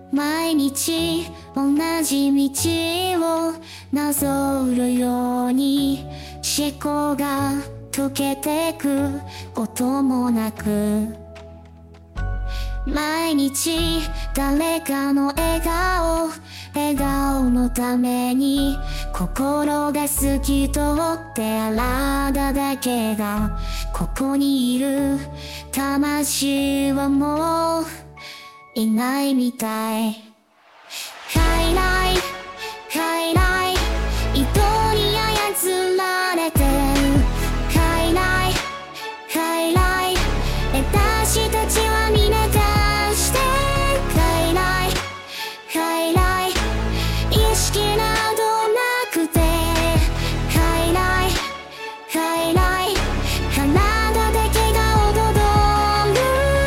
毎日同じ道をなぞるように思考が溶けてくこともなく、毎日誰かの笑顔のために心が透き通ってあらだだけがここにいる。魂はもういないみたい。快来快来、糸に操られてる。快来快来、私たちは皆出して。快来快来、意識などなくて。快来快来、体だけが踊る。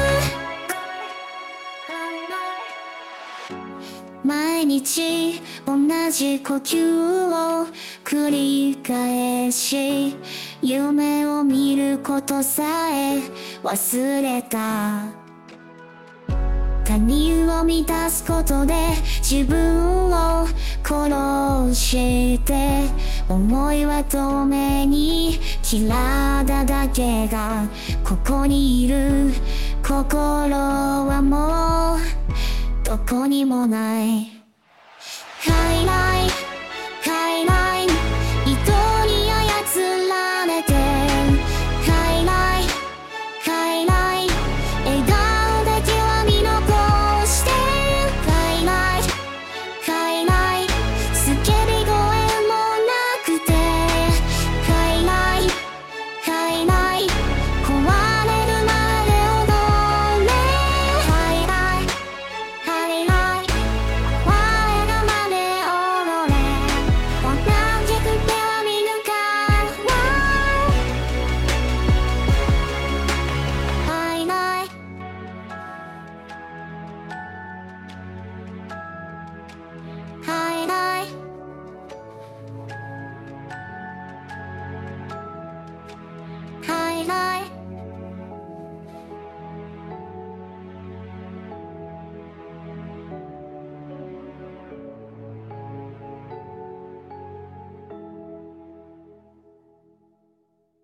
毎日同じ呼吸を繰り返し、夢を見ることさえ忘れた。他人を満たすことで自分を殺して、思いは透明に体だけがここにいる。心はもうどこにもない。